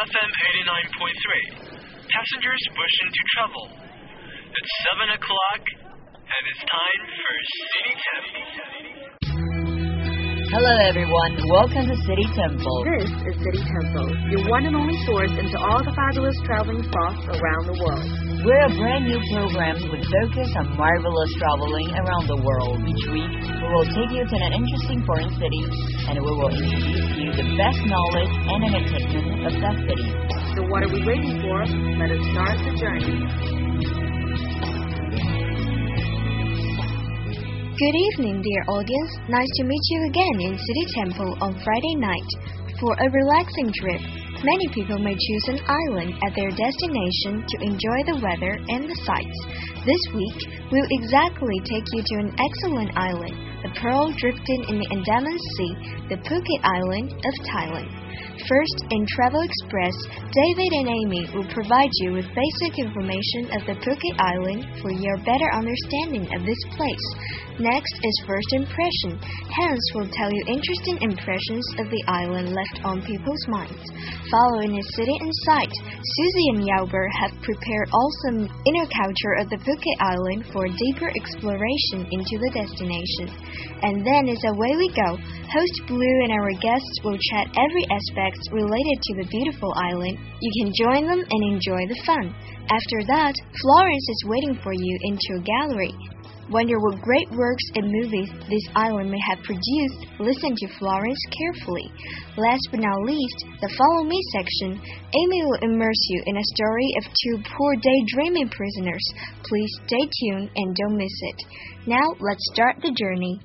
FM 89.3. Passengers wishing to travel. It's 7 o'clock, and it's time for City Temple. Hello everyone, welcome to City Temple. This is City Temple, your one and only source into all the fabulous traveling spots around the world. We're a brand new program with focus on marvelous traveling around the world. Each week, we will take you to an interesting foreign city and we will introduce you the best knowledge and entertainment of that city. So what are we waiting for? Let us start the journey. Good evening, dear audience. Nice to meet you again in City Temple on Friday night. For a relaxing trip, many people may choose an island at their destination to enjoy the weather and the sights. This week, we'll exactly take you to an excellent island, a pearl drifting in the Andaman Sea, the Phuket Island of Thailand. First, in Travel Express, David and Amy will provide you with basic information of the Phuket Island for your better understanding of this place. Next is First Impression. Hans will tell you interesting impressions of the island left on people's minds. Following is City Insight, Susie and Yauber have prepared awesome inner culture of the Phuket Island for a deeper exploration into the destination. And then is Away We Go. Host Blue and our guests will chat every aspect related to the beautiful island. You can join them and enjoy the fun. After that, Florence is waiting for you into a gallery. Wonder what great works and movies this island may have produced. Listen to Florence carefully. Last but not least, the Follow Me section. Amy will immerse you in a story of two poor daydreaming prisoners. Please stay tuned and don't miss it. Now, let's start the journey.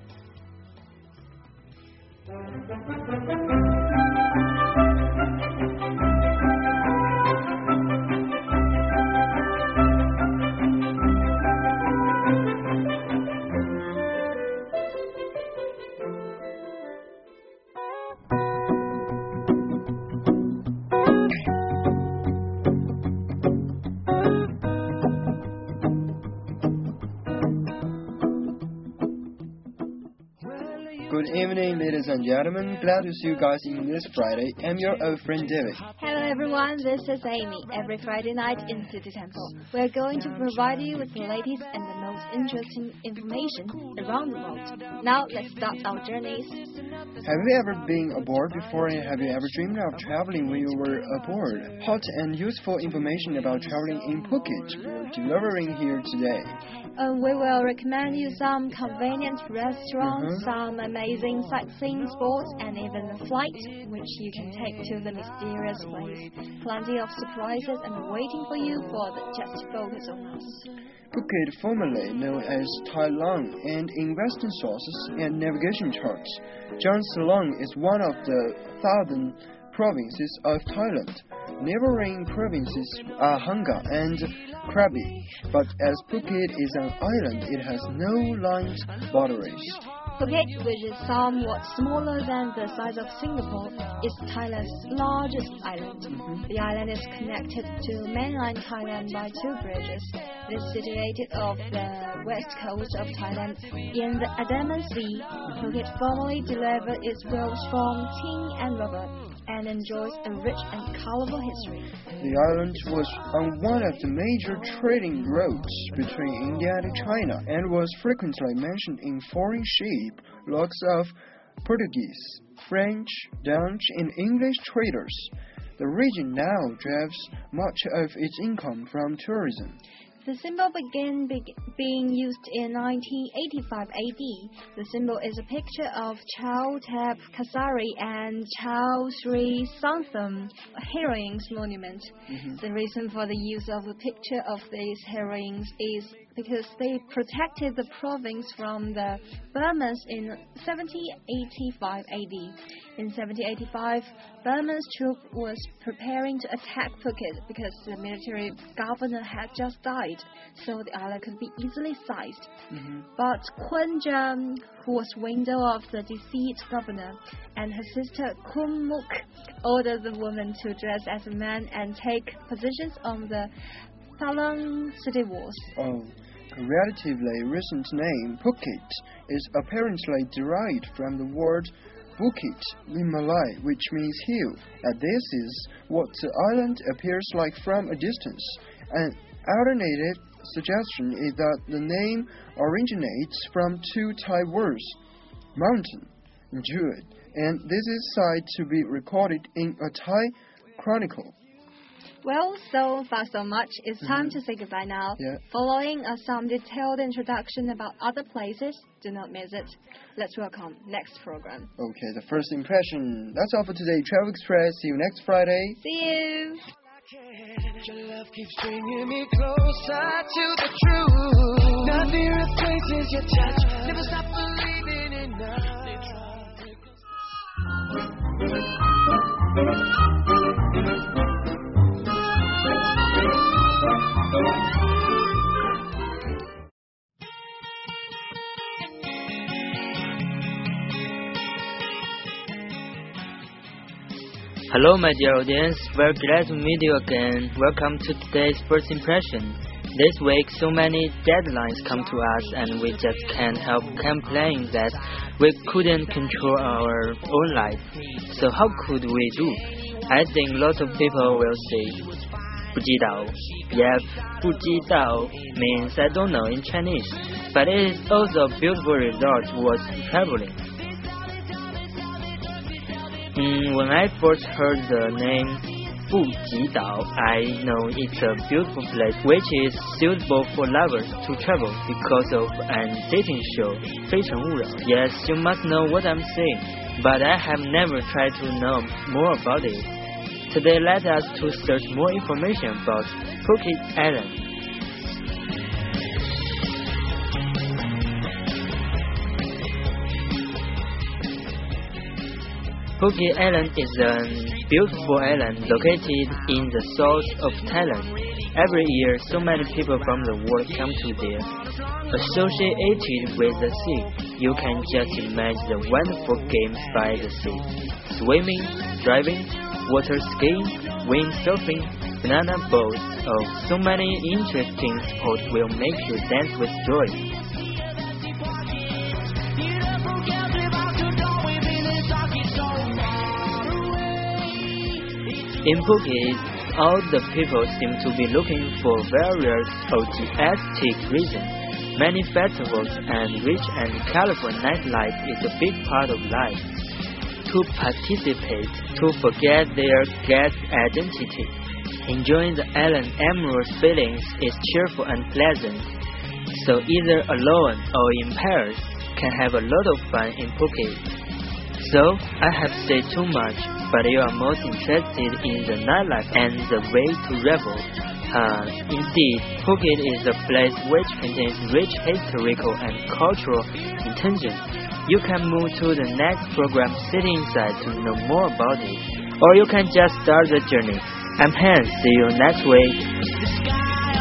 Good evening, ladies and gentlemen. Glad to see you guys in this Friday. I'm your old friend David. Hello everyone, this is Amy. Every Friday night in City Temple, we're going to provide you with the latest and the most interesting information around the world. Now let's start our journeys. Have you ever been aboard before and have you ever dreamed of traveling when you were aboard? Hot and useful information about traveling in Phuket we're delivering here today. We will recommend you some convenient restaurants, some amazing sightseeing spots, and even a flight which you can take to the mysterious place. Plenty of surprises and waiting for you for just focus on us. Phuket, formerly known as Tai Long, and in Western sources and navigation charts, John Long is one of the southern provinces of Thailand. Neighboring provinces are Hanga and Krabi, but as Phuket is an island, it has no land boundaries. Phuket, which is somewhat smaller than the size of Singapore, is Thailand's largest island. The island is connected to mainland Thailand by two bridges. It is situated off the west coast of Thailand in the Andaman Sea. Phuket formerly delivered its wealth from tin and rubber and enjoys a rich and colorful history. The island was on one of the major trading routes between India and China and was frequently mentioned in foreign ship logs of Portuguese, French, Dutch, and English traders. The region now derives much of its income from tourism. The symbol began being used in 1985 AD. The symbol is a picture of Chao Tap Kasari and Chao Sri Santham heroines monument. The reason for the use of a picture of these heroines is because they protected the province from the Burmans in 1785 AD. In 1785, Burma's troop was preparing to attack Phuket because the military governor had just died, so the island could be easily seized. But Kun Jan, who was widow of the deceased governor, and her sister Kun Muk ordered the woman to dress as a man and take positions on the Palang city walls. A relatively recent name, Phuket, is apparently derived from the word Bukit in Malay, which means hill, and this is what the island appears like from a distance. An alternative suggestion is that the name originates from two Thai words, mountain, and Jewett, and this is said to be recorded in a Thai chronicle. Well, so far so much. It's time to say goodbye now. Yeah. Following some detailed introduction about other places, do not miss it. Let's welcome next program. Okay, the first impression. That's all for today. Travel Express. See you next Friday. See you. Your love keeps bringing me closer to the truth. Nothing replaces your touch. Never stop believing in nothing. Hello, my dear audience. We're glad to meet you again. Welcome to today's first impression. This week, so many deadlines come to us, and we just can't help complaining that we couldn't control our own life. So how could we do? I think lots of people will say, 不知道. Yep, 不知道 means I don't know in Chinese, but it is also a beautiful result towards traveling. When I first heard the name 不吉岛, I know it's a beautiful place which is suitable for lovers to travel because of an dating show, 非诚勿扰. Yes, you must know what I'm saying, but I have never tried to know more about it. Today, let us to search more information about Phuket Island. Phuket Island is a beautiful island located in the south of Thailand. Every year, so many people from the world come to there. Associated with the sea, you can just imagine the wonderful games by the sea. Swimming, driving, water skiing, windsurfing, banana boats, so many interesting sports will make you dance with joy. In Phuket, all the people seem to be looking for various artistic reasons. Many festivals and rich and colorful nightlife is a big part of life. To participate, to forget their guest identity. Enjoying the island's amorous feelings is cheerful and pleasant. So either alone or in pairs can have a lot of fun in Phuket. So, I have said too much, but you are most interested in the nightlife and the way to revel. Indeed, Phuket is a place which contains rich historical and cultural intention. You can move to the next program sitting inside to know more about it. Or you can just start the journey. I'm Hans. See you next week.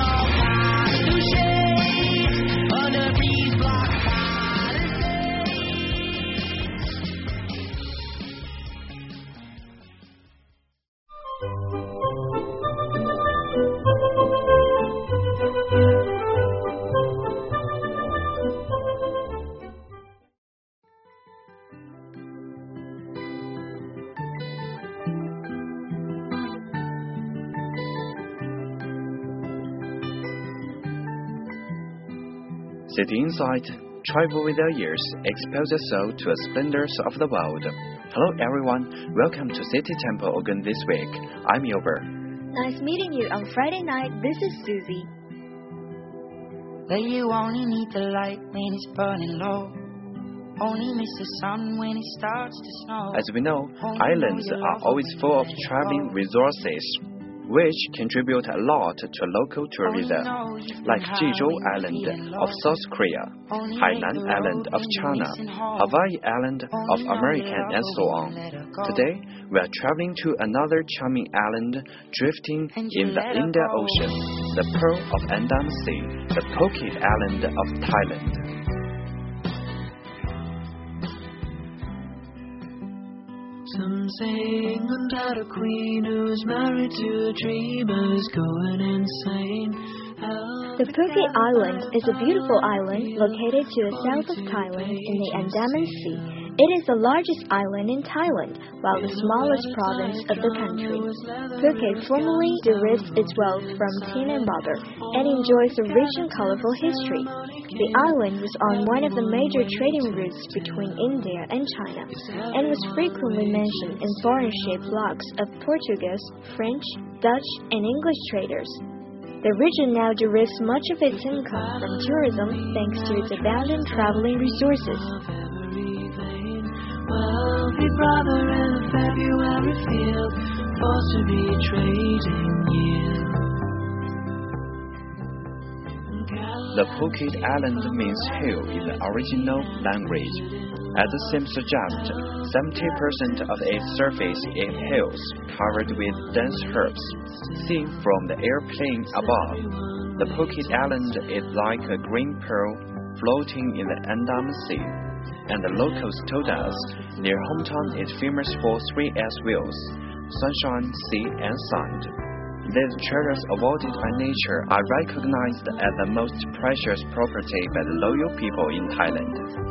Sit inside, travel with your ears, expose your soul to the splendors of the world. Hello everyone, welcome to City Temple again this week. I'm Yober. Nice meeting you on Friday night. This is Susie. Well, you only need the light when it's burning low. Only miss the sun when it starts to snow. As we know, islands are always full of traveling resources, which contribute a lot to local tourism, like Jeju Island of South Korea, Hainan Island of China, Hawaii Island of America, and so on. Today, we are traveling to another charming island drifting in the Indian Ocean, the Pearl of Andaman Sea, the Phuket Island of Thailand. Some saying that a queen who's married to a dreamer is going insane. The Phuket Island is a beautiful island located to the south of Thailand in the Andaman Sea. It is the largest island in Thailand, while the smallest province of the country. Phuket formerly derives its wealth from tin and rubber and enjoys a rich and colorful history. The island was on one of the major trading routes between India and China and was frequently mentioned in foreign ship blogs of Portuguese, French, Dutch, and English traders. The region now derives much of its income from tourism thanks to its abundant traveling resources. Wealthy brother in a February field, forced to be trading yield. The Phuket Island means hill in the original language. As the name suggests, 70% of its surface is hills covered with dense herbs. Seen from the airplane above, the Phuket Island is like a green pearl floating in the Andaman Sea. And the locals told us their hometown is famous for 3S wheels: sunshine, sea, and sound. These treasures awarded by nature are recognized as the most precious property by the loyal people in Thailand.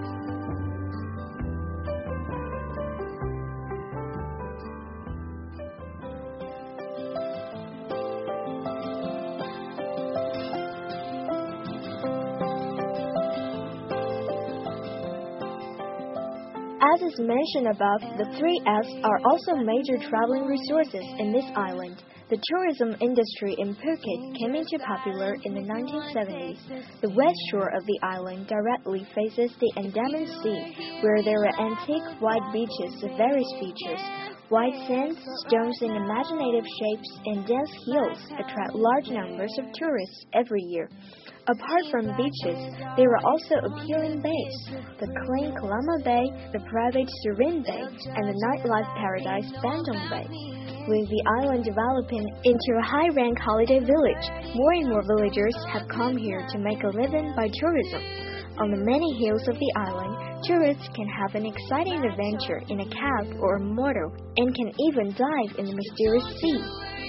As is mentioned above, the 3S are also major traveling resources in this island. The tourism industry in Phuket came into popular in the 1970s. The west shore of the island directly faces the Andaman Sea, where there are antique white beaches of various features. White sands, stones in imaginative shapes, and dense hills attract large numbers of tourists every year. Apart from beaches, there are also appealing bays: the clean Kalama Bay, the private Surin Bay, and the nightlife paradise Bandung Bay. With the island developing into a high-rank holiday village, more and more villagers have come here to make a living by tourism. On the many hills of the island, tourists can have an exciting adventure in a cab or a motor and can even dive in the mysterious sea.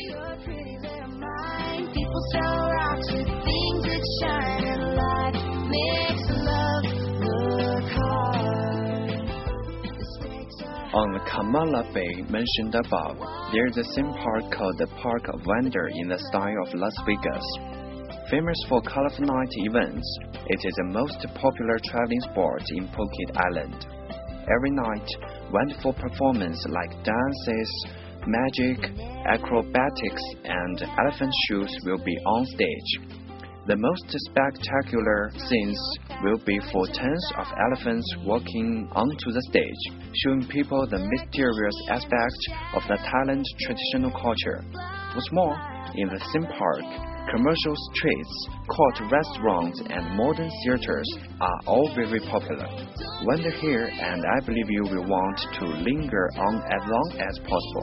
People sell rocks with things that shine, and life makes love look hard. On the Kamala Bay mentioned above, there is a theme park called the Park of Wonder in the style of Las Vegas. Famous for colorful night events, it is the most popular traveling sport in Phuket Island. Every night, wonderful performances like dances, magic, acrobatics, and elephant shows will be on stage. The most spectacular scenes will be for tens of elephants walking onto the stage, showing people the mysterious aspect of the Thailand traditional culture. What's more, in the theme park, commercial streets, court restaurants, and modern theaters are all very popular. Wander here, and I believe you will want to linger on as long as possible.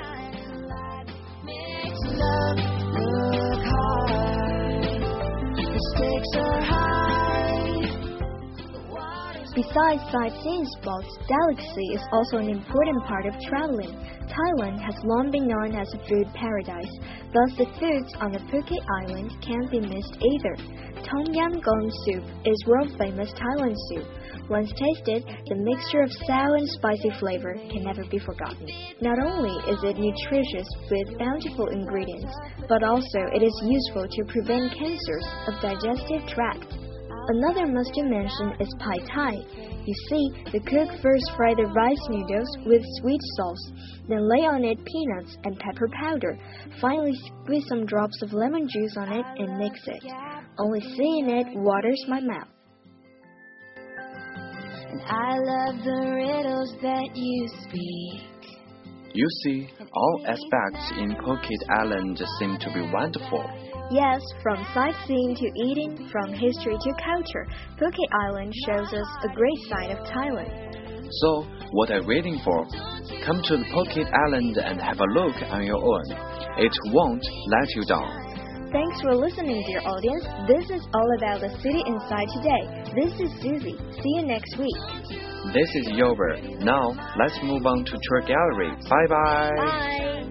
Besides sightseeing spots, delicacy is also an important part of traveling. Thailand has long been known as a food paradise, thus the foods on the Phuket Island can't be missed either. Tom Yam Goong soup is world-famous Thailand soup. Once tasted, the mixture of sour and spicy flavor can never be forgotten. Not only is it nutritious with bountiful ingredients, but also it is useful to prevent cancers of digestive tract. Another must-to-mention is Pai Thai. You see, the cook first fry the rice noodles with sweet sauce, then lay on it peanuts and pepper powder. Finally, squeeze some drops of lemon juice on it and mix it. Only seeing it waters my mouth. And I love the riddles that you speak. You see, all aspects in Phuket Island seem to be wonderful. Yes, from sightseeing to eating, from history to culture, Phuket Island shows us a great side of Thailand. So, what are you waiting for? Come to the Phuket Island and have a look on your own. It won't let you down. Thanks for listening, dear audience. This is all about the city inside today. This is Susie. See you next week. This is Yober. Now, let's move on to tour gallery. Bye-bye. Bye.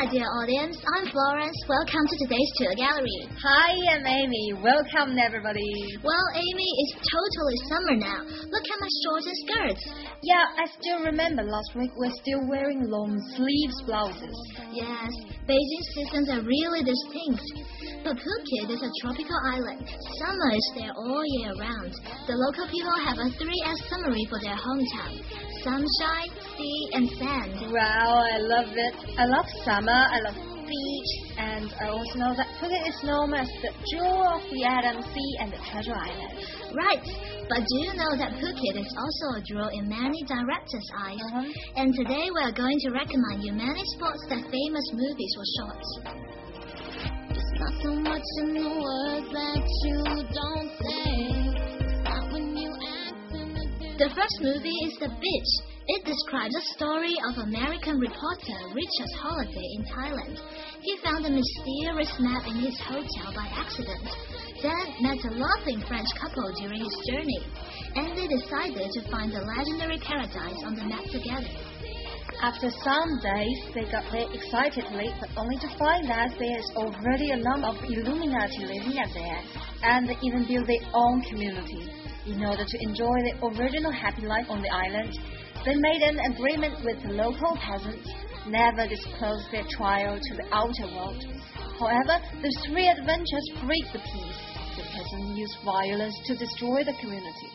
dear audience. I'm Florence. Welcome to today's tour gallery. Hi, I'm Amy. Welcome, everybody. Well, Amy, it's totally summer now. Look at my shorts and skirts. Yeah, I still remember last week we're still wearing long sleeves blouses. Yes, Beijing seasons are really distinct. But Phuket is a tropical island. Summer is there all year round. The local people have a 3S summary for their hometown: sunshine, sea, and sand. Wow, I love it. I love summer, I love beach, and I also know that Phuket is known as the jewel of the Adam Sea and the Treasure Island. Right, but do you know that Phuket is also a jewel in many directors' eyes? And today we are going to recommend you many spots that famous movies were shot. It's not so much in the words that you don't say. It's not when you act in the first movie is The Beach. It describes the story of American reporter Richard Holiday in Thailand. He found a mysterious map in his hotel by accident, then met a loving French couple during his journey, and they decided to find the legendary paradise on the map together. After some days, they got there excitedly, but only to find that there is already a number of Illuminati living there, and they even built their own community. In order to enjoy their original happy life on the island, they made an agreement with the local peasants, never disclose their trial to the outer world. However, the three adventurers break the peace. The peasants use violence to destroy the community.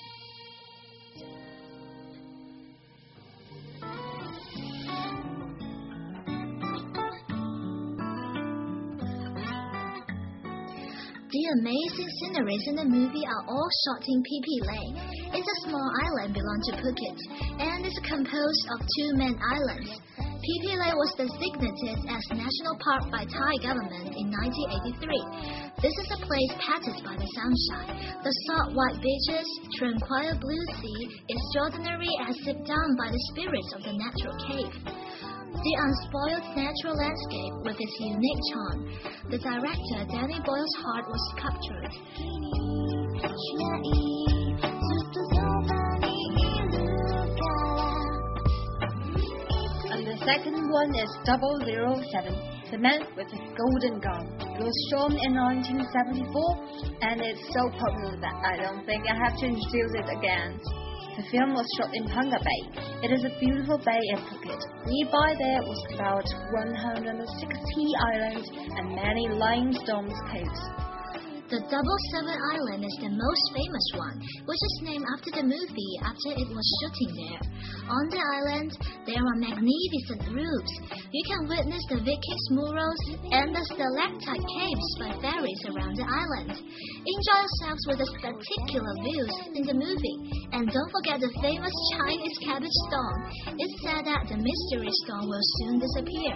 The amazing sceneries in the movie are all shot in Phi Phi Lay. It's a small island belonging to Phuket, and is composed of two main islands. Phi Phi Lay was designated as National Park by Thai government in 1983. This is a place patted by the sunshine. The salt white beaches, tranquil blue sea, extraordinary as if done by the spirits of the natural cave. The unspoiled natural landscape with its unique charm. The director Danny Boyle's heart was captured. And the second one is 007, The Man with the Golden Gun. It was shown in 1974, and it's so popular that I don't think I have to introduce it again. The film was shot in Panga Bay. It is a beautiful bay in Phuket. Nearby there was about 160 islands and many limestone caves. The 007 Island is the most famous one, which is named after the movie after it was shooting there. On the island, there are magnificent roofs. You can witness the Vikings murals and the stalactite caves by ferries around the island. Enjoy yourselves with the spectacular views in the movie. And don't forget the famous Chinese cabbage stone. It's said that the mystery stone will soon disappear.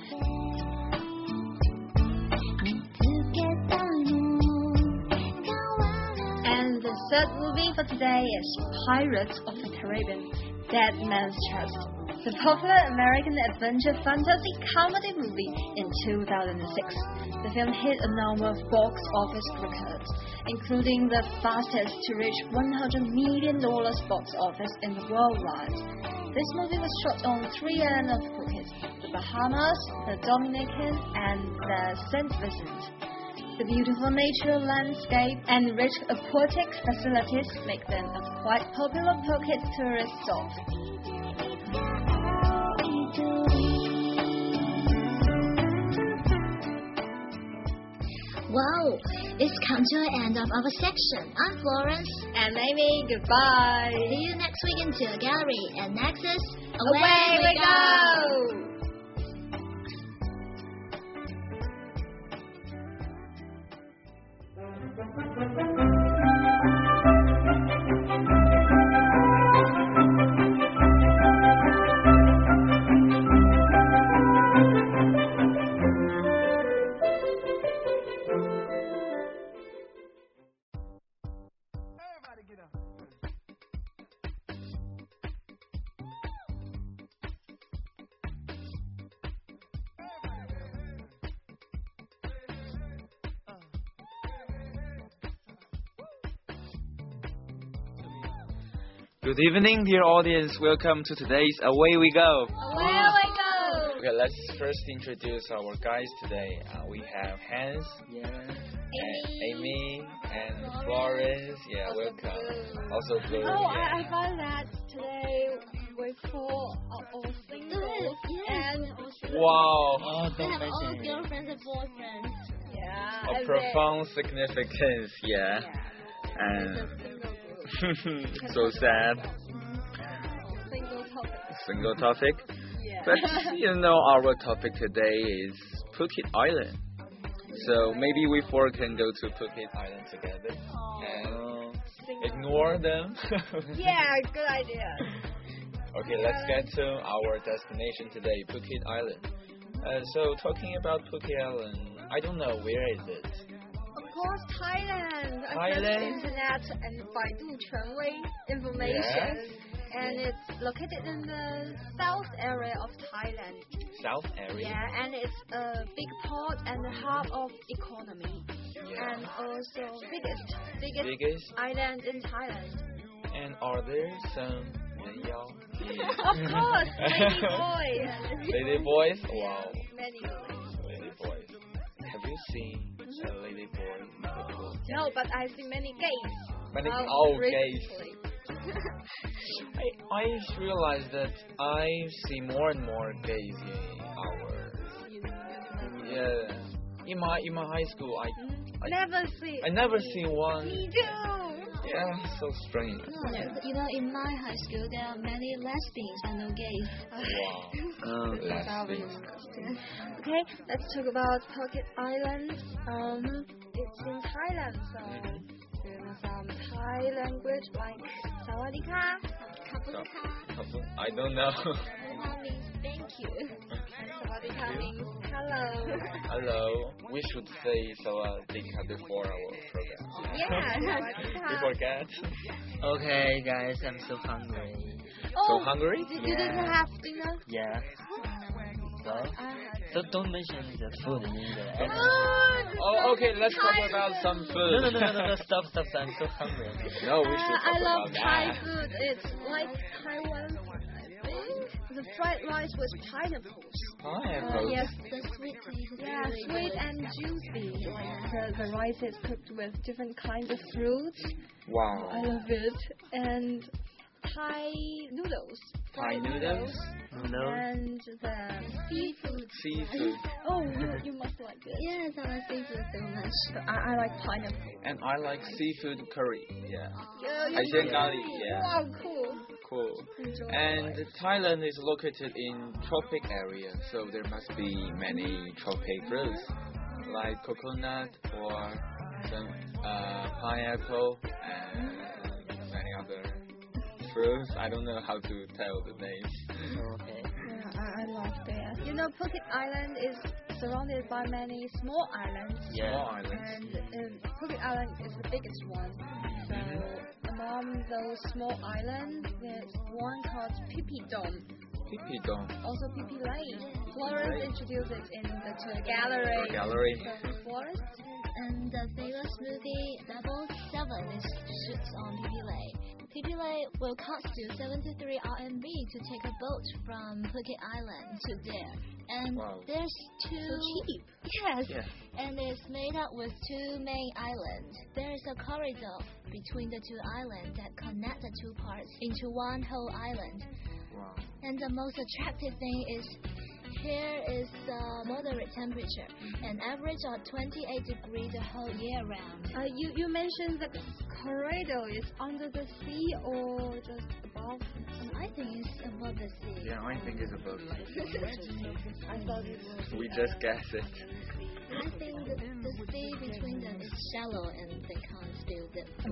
The third movie for today is Pirates of the Caribbean, Dead Man's Chest, the popular American adventure fantasy comedy movie in 2006. The film hit a number of box office records, including the fastest to reach $100 million box office in the worldwide. This movie was shot on three islands of Phuket: the Bahamas, the Dominican, and the St. Vincent. The beautiful natural landscape and rich aquatic facilities make them a quite popular Phuket tourist stop. Wow, it's come to the end of our section. I'm Florence. And Amy, goodbye. See you next week in Tour Gallery. And next is Away We Go! Good evening, dear audience. Welcome to today's Away We Go. Away we go! Okay, let's first introduce our guys today. We have Hans, and Amy, and Florence. Yeah, welcome. Also Blue. Oh, yeah. I find that today we're full of singles and Wow. Oh, We don't have all mention it. girlfriends and boyfriends. yeah, Of and profound significance, yeah. And so sad. single topic. Single topic. Yeah. But you know, our topic today is Phuket Island. So maybe we four can go to Phuket Island together and ignore them. Yeah, good idea. Okay, let's get to our destination today, Phuket Island. So talking about Phuket Island, I don't know, where is it? Of course, Thailand. I Thailand? searched internet and Baidu Quanwei information. Yes. And it's located in the south area of Thailand. South area? Yeah, and it's a big port and the hub of economy. Yeah. And also biggest island in Thailand. And are there some Of course, lady boys. lady boys? Wow. Many. Lady boys. Have you seen a lady boy? No, but I see many gays. Many recently. gays. I realized that I see more and more gays in our in my high school. I never see one. Me too. Yeah, so strange. You know, in my high school, there are many lesbians and no gays. Wow. Lesbians. Okay, let's talk about Phuket Island. It's in Thailand, so there are some Thai language like Sawadika, Kapun. I don't know. Sawadika means thank you, and Sawadika means hello. Hello. We should say Sawadika before our program. Yeah, Sawadika. We forget. Okay, guys, I'm so hungry. So hungry? You didn't have dinner? Yeah. So don't mention the food in the Oh, okay. Let's talk about some food. No. Stop. I'm so hungry. No, we should talk I love about Thai that. food. It's like Taiwan food, I think. The fried rice with pineapples. Pineapple. Yes, The sweet taste is yeah, really sweet good. and juicy. The rice is cooked with different kinds of fruits. Wow. I love it. And Thai noodles. Thai noodles? And the seafood. Seafood. Oh, you must like it. Yes, I like seafood so much. So I like pineapple. And I like seafood curry. Yeah. Yeah, Asian curry. Yeah. Wow, cool. Cool. Enjoy And Thailand is located in tropic area, so there must be many tropic fruits like coconut or some pineapple and many other fruits. I don't know how to tell the names. Okay. Yeah, I love that. You know, Phuket Island is surrounded by many small islands. Yeah. Small islands. And Phuket Island is the biggest one. So among those small islands, there's one called Phi Phi Dom. Phi Phi Dom. Also Phi Phi Lake. Florence introduced it in the tour gallery. So Florence. And the famous movie 007 is shoots on Phi Phi Lake. Phi Phi Lake will cost you 73 RMB to take a boat from Phuket Island to there. And there's two... So cheap. Yes. Yeah. And it's made up with two main islands. There is a corridor between the two islands that connect the two parts into one whole island. Wow. And the most attractive thing is here is moderate temperature, an average of 28 degrees the whole year round. You mentioned the corridor is under the sea or just above? I think it's above the sea. Yeah, I think it's above. I thought it was. We just guess it. I think the sea between them is shallow and they can't spill the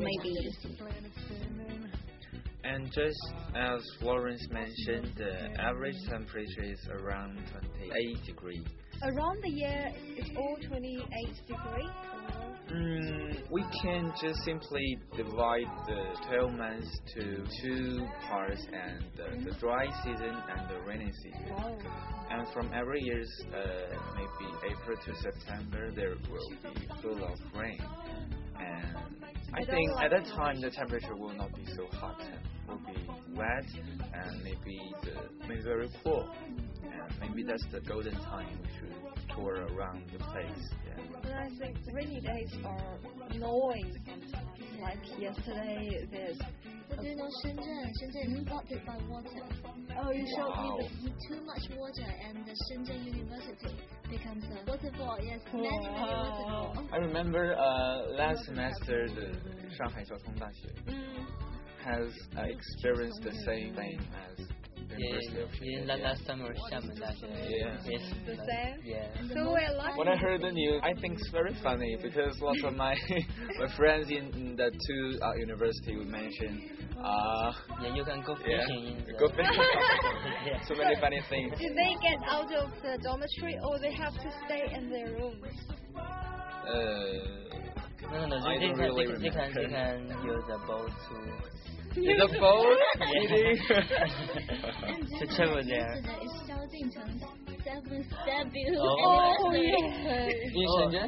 Maybe. And just as Florence mentioned, the average temperature is around 28 degrees. Around the year, it's all 28 degrees? We can just simply divide the 12 months to two parts, and the dry season and the rainy season. Wow. And from every year's maybe April to September, there will be full of rain. And I think at that time the temperature will not be so hot and will be wet and maybe very cool. And maybe that's the golden time we should tour around the place. Yeah. But I think rainy days are annoying sometimes. Like yesterday, there's. Do you know Shenzhen is flooded by water. Oh, you showed Wow. With too much water, and the Shenzhen University becomes a waterfall. Yes, many waterfalls. I remember last semester the Shanghai Jiao Tong Daxue has experienced the same thing as University of Shenzhen. Last summer, Xiamen Daxue. Yeah. Yes. The same? Yeah. So we're lucky. When I heard the news, I think it's very funny because lots of my friends in the two university would mention. Yeah, you can go fishing in the... Go fishing. Yeah. So many funny things. Do they get out of the dormitory or they have to stay in their rooms? No, I don't really remember. they can use a boat to... Use a boat? Yeah. To travel there. Yesterday is Xiaojingteng's seventh debut. Oh, yeah. In Shenzhen?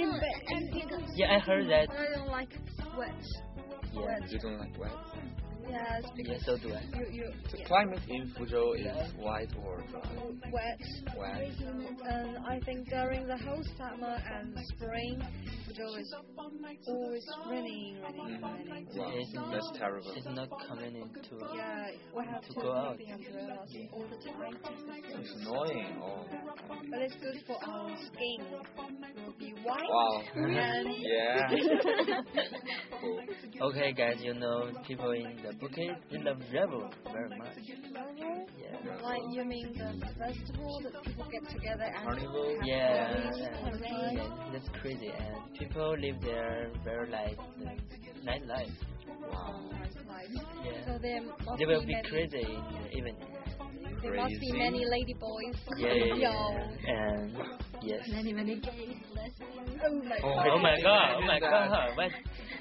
No, Yeah, I heard that. I don't like wet. Yeah. You don't like wet? Yes, Yeah, because so do I. The climate in Fuzhou is white or dry? wet. Wet. And I think during the whole summer and spring, Fuzhou is always raining. Wow, that's terrible. It's not convenient to... Yeah, we have to go out. be umbrellas all the time. It's annoying. Oh. But it's good for our skin. It will be white. Wow. And Yeah. Cool. Okay, guys, you know, people in the Bukit, they love revel very much. Yeah. like you mean the festival that people get together and Carnival? have Yeah, parties, parades? yeah, that's crazy. And people live there very like the nightlife. Wow. Yeah. So there must They will be be many, crazy in the evening. there must be Crazy. many lady boys. Yeah. And yes. Many gays, lesbians. Oh my Oh, god. Oh my god! Oh Imagine my that. god! What?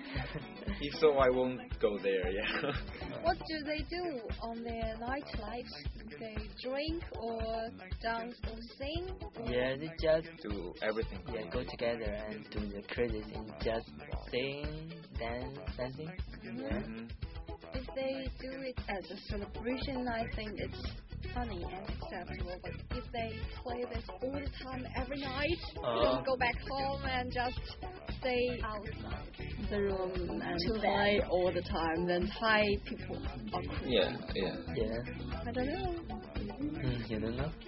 If so, I won't go there. Yeah. What do they do on their nightlife? They drink or dance or sing? Yeah, they just Do everything. go together and do the crazy thing. Just sing, dancing. Yeah. Mhm. If they do it as a celebration, I think it's funny and acceptable. But if they play this all the time, every night, don't go back home and just stay outside the room and play all the time, then Thai people are crazy. Yeah. Yeah. Yeah. I don't know. You don't know?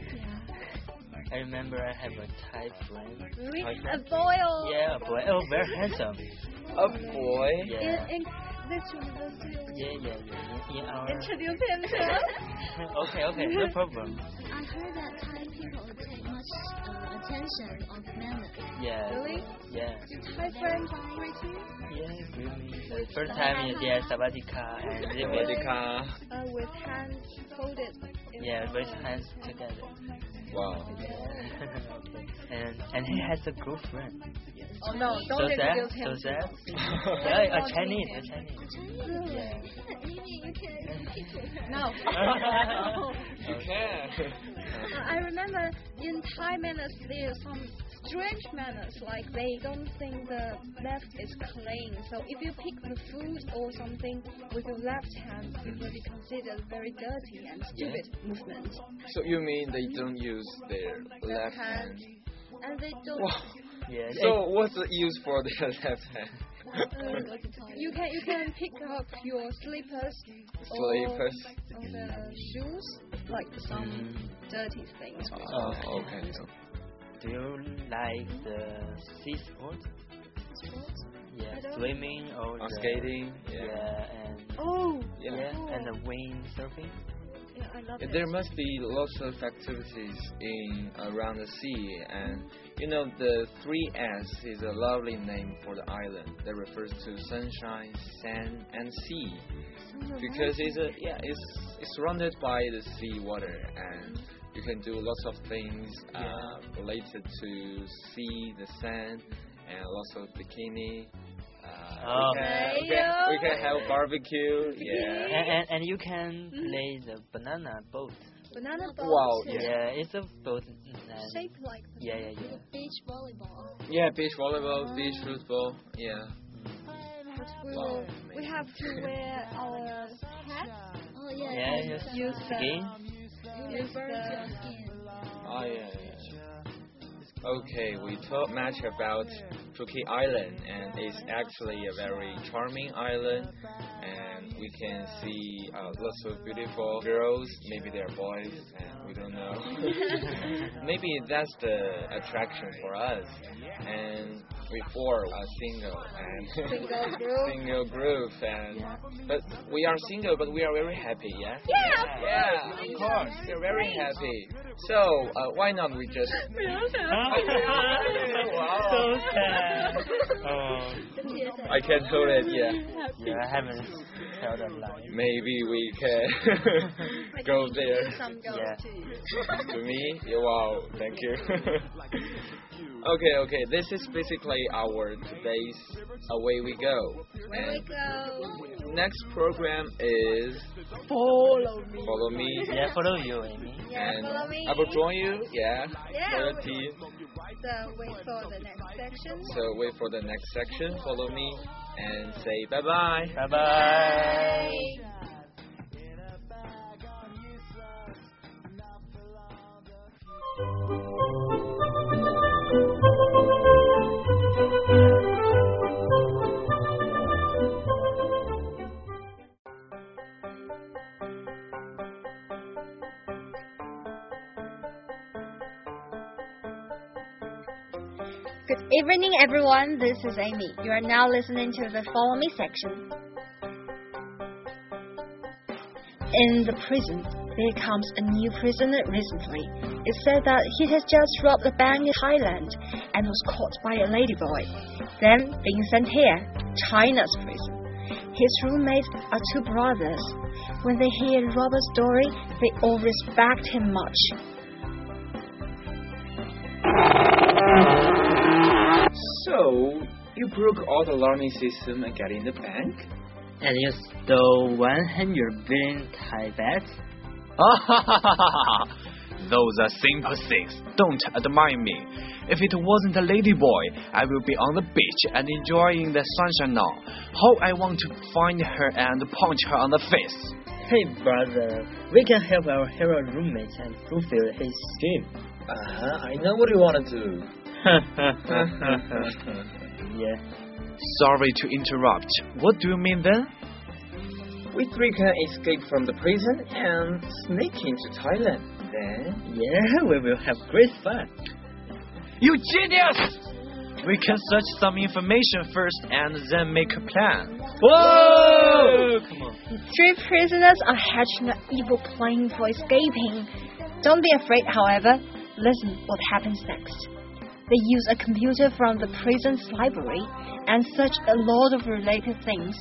Yeah. I remember I have a Thai friend. Really? Thai A friend? boy or Yeah, a boy. Oh, very handsome. A boy. Yeah. in this university? Yeah. In our... Introduce him to Okay, no problem. I heard that Thai people take much attention of manners. Yeah. Really? Yeah. Thai friends greet you? Yeah, really. The first time, yeah, Savadika and they will... Sawadika. With hands folded. Yeah, with hands together. Wow. Okay. And he has a girlfriend. Oh no, So don't sad, introduce him. so sad. Don't Yeah, a meet Chinese, him. a Chinese. Really? You can keep it. No. You can. I remember in Thai manners there are some strange manners, like they don't think the left is clean. So if you pick the food or something with your left hand, it will be considered very dirty and stupid movement. So you mean they don't use their left hand? And they don't. Wow. Yeah. So what's the use for their left hand? You can pick up your slippers Slippers. or the shoes, like some dirty things. Oh, okay. Do you like the sea sport? Yeah, swimming or the, Skating. Yeah, and Yeah. and the windsurfing. Yeah, I love it. There must be lots of activities in around the sea, and you know the 3S is a lovely name for the island that refers to sunshine, sand, and sea, because it's surrounded by the sea water, and you can do lots of things related to sea, the sand, and lots of bikini. We can have barbecue. Yeah. And you can play the banana boat. Banana boat. Wow. Yeah, it's a boat. Shaped like. Yeah. Beach volleyball. Yeah, beach volleyball, beach football. Yeah. We have to wear our hats. Oh yeah. Yeah, Use skin. Oh yeah. Okay, we talked much about Phuket Island, and it's actually a very charming island, and we can see lots of beautiful girls. Maybe they're boys, and we don't know. Maybe that's the attraction for us. And we four are single group, and but we are single, but we are very happy. Yeah. Yeah, of course, we're very happy. So why not we just? Wow. So sad. Oh. I can hold it. Yeah. Yeah, I haven't held a line. Maybe we can go there. Yeah. To me, yeah, wow, thank you. Okay. This is basically our today's Away We Go. And next program is Follow Me. Yeah, follow you, Amy. And I will join you. Yeah. For the team. So wait for the next section. Follow me and say bye bye. Bye bye. Good evening, everyone. This is Amy. You are now listening to the Follow Me section. In the prison, there comes a new prisoner recently. It's said that he has just robbed a bank in Thailand and was caught by a ladyboy, then being sent here, China's prison. His roommates are two brothers. When they hear the robber's story, they all respect him much. So, you broke all the alarming system and got in the bank? And you stole 100 billion Thai baht? Those are simple things. Don't admire me. If it wasn't a lady boy, I will be on the beach and enjoying the sunshine now. How I want to find her and punch her on the face. Hey brother, we can help our hero roommate and fulfill his dream. I know what you want to do. Yeah. Sorry to interrupt. What do you mean then? We three can escape from the prison and sneak into Thailand. Then? Yeah, we will have great fun. You genius! We can search some information first and then make a plan. Whoa! Come on. Three prisoners are hatching an evil plan for escaping. Don't be afraid, however. Listen what happens next. They use a computer from the prison's library and search a lot of related things.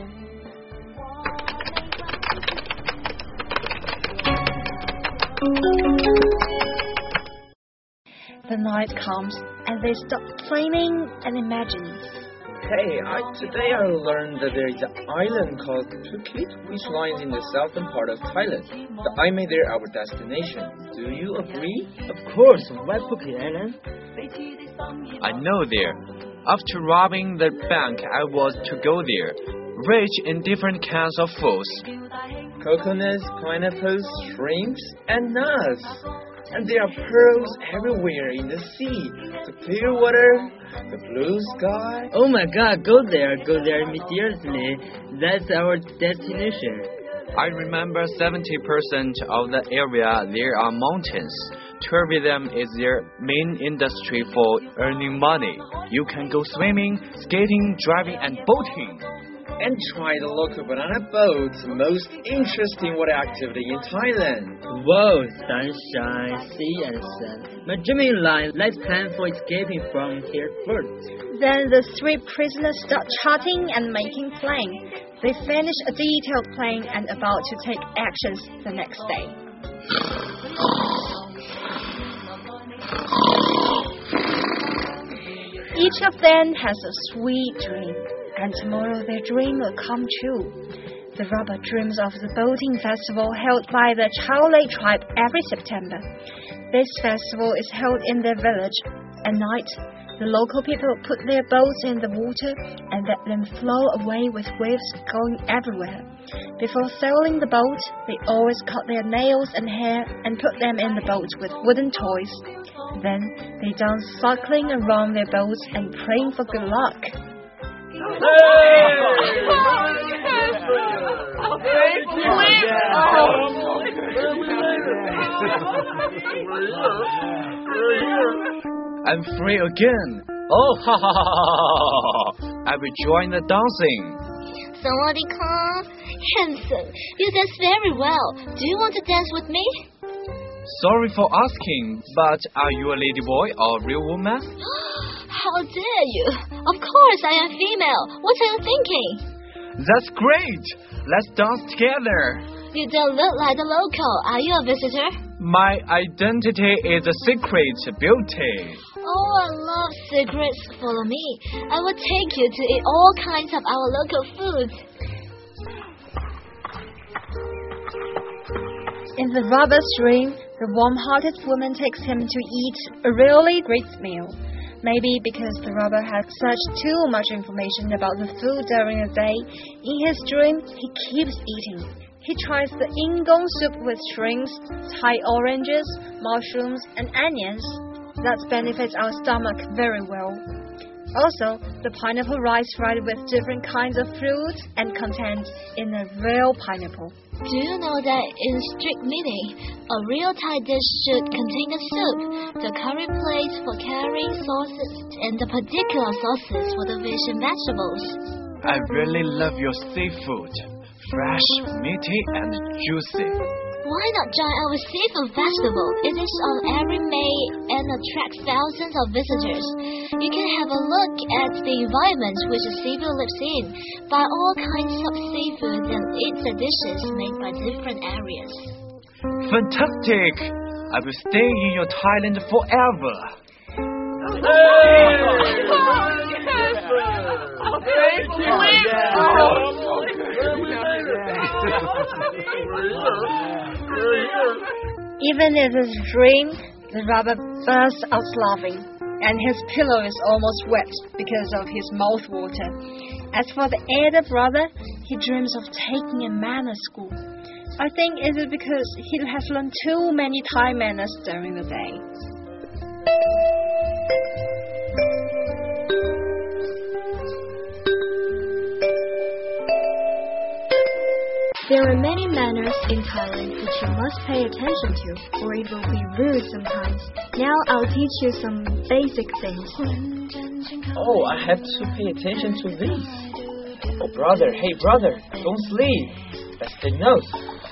The night comes and they stop planning and imagining. Hey, today I learned that there is an island called Phuket, which lies in the southern part of Thailand. So I made it our destination. Do you agree? Of course. Why Phuket Island? I know there. After robbing the bank, I was to go there. Rich in different kinds of foods. Coconuts, pineapples, shrimps, and nuts. And there are pearls everywhere in the sea. The clear water, the blue sky. Oh my god, go there immediately. That's our destination. I remember 70% of the area there are mountains. Tourism is their main industry for earning money. You can go swimming, skating, driving, and boating. And try the local banana boat, most interesting water activity in Thailand. Whoa, sunshine, sea and sun. My dreaming line, let's plan for escaping from here first. Then the three prisoners start charting and making plans. They finish a detailed plan and about to take actions the next day. Each of them has a sweet dream, and tomorrow their dream will come true. The robber dreams of the boating festival held by the Chao Lei tribe every September. This festival is held in their village. At night, The local people put their boats in the water and let them flow away with waves going everywhere. Before sailing the boat, they always cut their nails and hair and put them in the boat with wooden toys. Then they dance circling around their boats and praying for good luck. I'm free again. Oh, ha ha ha ha! I will join the dancing. Sawadee-ka. Handsome, you dance very well. Do you want to dance with me? Sorry for asking, but are you a lady boy or a real woman? How dare you? Of course I am female. What are you thinking? That's great. Let's dance together. You don't look like a local. Are you a visitor? My identity is a secret beauty. Oh, I love secrets. Follow me. I will take you to eat all kinds of our local food. In the robber's dream, the warm-hearted woman takes him to eat a really great meal. Maybe because the robber had such too much information about the food during the day, in his dream he keeps eating. He tries the ingong soup with shrimps, Thai oranges, mushrooms, and onions. That benefits our stomach very well. Also, the pineapple rice fried with different kinds of fruits and contained in a real pineapple. Do you know that in strict meaning, a real Thai dish should contain a soup, the curry plate for curry sauces, and the particular sauces for the fish and vegetables? I really love your seafood. Fresh, meaty, and juicy. Why not join our seafood festival? It is on every May and attracts thousands of visitors. You can have a look at the environment which the seafood lives in, buy all kinds of seafood and eat the dishes made by different areas. Fantastic! I will stay in your Thailand forever. Even in his dream, the robber bursts out laughing, and his pillow is almost wet because of his mouth water. As for the elder brother, he dreams of taking a manners school. I think it is because he has learned too many Thai manners during the day. There are many manners in Thailand which you must pay attention to, or it will be rude sometimes. Now I'll teach you some basic things. Oh, I have to pay attention to these. Oh, brother, hey, brother, don't sleep. Let's take notes.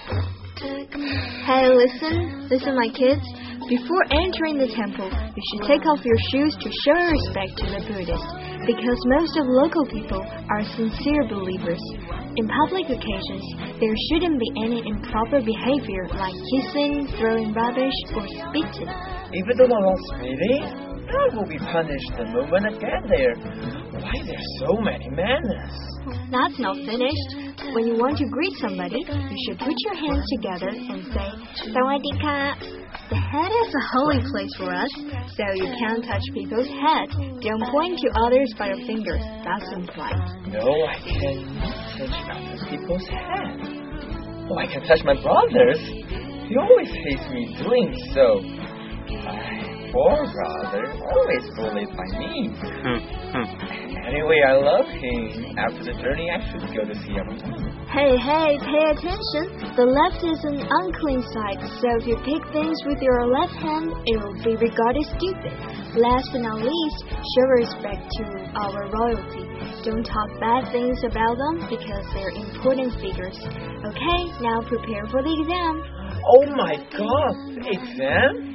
Hey, listen, my kids. Before entering the temple, you should take off your shoes to show respect to the Buddhists, because most of local people are sincere believers. In public occasions, there shouldn't be any improper behavior like kissing, throwing rubbish, or spitting. Even though I'm not spitting, I will be punished the moment I get there. Why are there so many manners? That's not finished. When you want to greet somebody, you should put your hands together and say, Sawadee-ka. The head is a holy place for us, so you can't touch people's heads. Don't point to others by your finger. That's implied. No, I cannot touch other people's heads. Oh, I can touch my brothers. He always hates me doing so. My poor brother, always bullied by me. Anyway, I love him. After the journey, I should go to see him. Hey, pay attention. The left is an unclean side, so if you pick things with your left hand, it will be regarded stupid. Last but not least, show respect to our royalty. Don't talk bad things about them because they're important figures. Okay, now prepare for the exam. Oh my God, exam?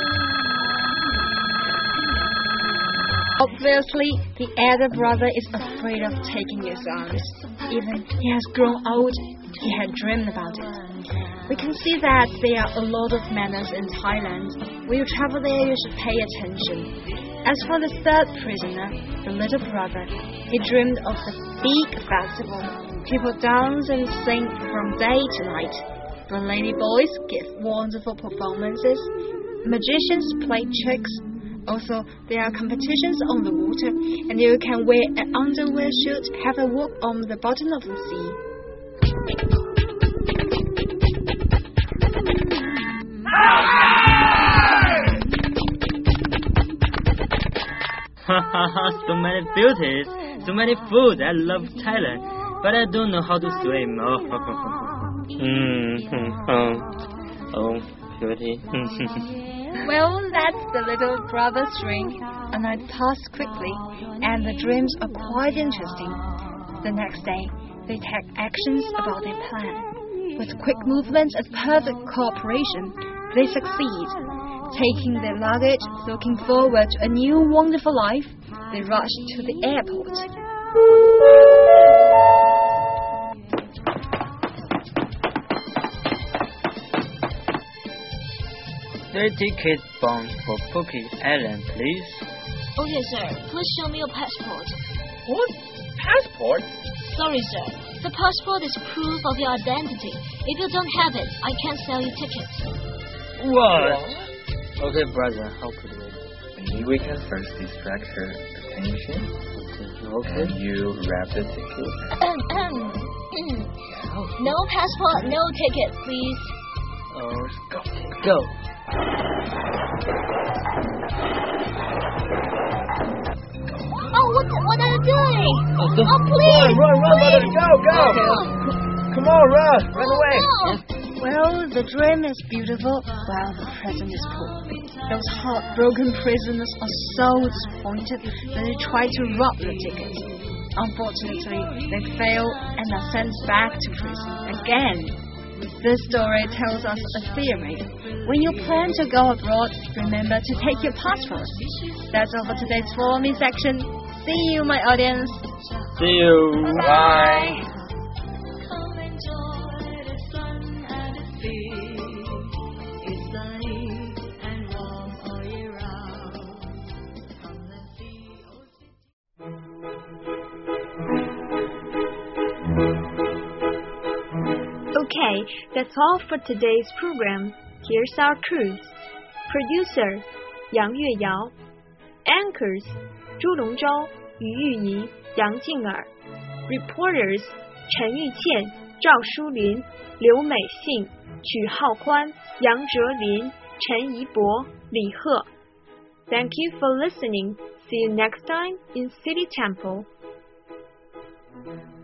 Obviously, the elder brother is afraid of taking exams. Even he has grown old, he had dreamed about it. We can see that there are a lot of manners in Thailand. When you travel there, you should pay attention. As for the third prisoner, the little brother, he dreamed of the big festival. People dance and sing from day to night. The lady boys give wonderful performances. Magicians play tricks. Also, there are competitions on the water, and you can wear an underwear shoot, have a walk on the bottom of the sea. So many beauties, so many food. I love Thailand, but I don't know how to swim. Beauty. Well, that's the little brother string. A night passed quickly, and the dreams are quite interesting. The next day, they take actions about their plan. With quick movements and perfect cooperation, they succeed. Taking their luggage, looking forward to a new wonderful life, they rush to the airport. The ticket bound for Phuket Island, please. Okay, sir. Please show me your passport. What? Passport? Sorry, sir. The passport is proof of your identity. If you don't have it, I can't sell you tickets. What? Okay, brother, how could we? Maybe we can first distract her attention. Okay. And you wrap the ticket. No passport, no ticket, please. Go. Oh, what are you doing? Oh, please! Run, please. go! Come on, run away! Well, the dream is beautiful while the present is poor. Those heartbroken prisoners are so disappointed that they try to rob the ticket. Unfortunately, they fail and are sent back to prison again. This story tells us a theory. When you plan to go abroad, remember to take your passport. That's all for today's Follow Me section. See you, my audience. See you. Bye. Okay, that's all for today's program. Here's our crews. Producer, Yang Yueyao. Anchors, Zhu Longzhou, Yu Yuyi, Yang Jing'er. Reporters, Chen Yuqian, Zhao Shulin, Liu Meixing, Qu Haohuan, Yang Zhelin, Chen Yibo, Li He. Thank you for listening. See you next time in City Temple.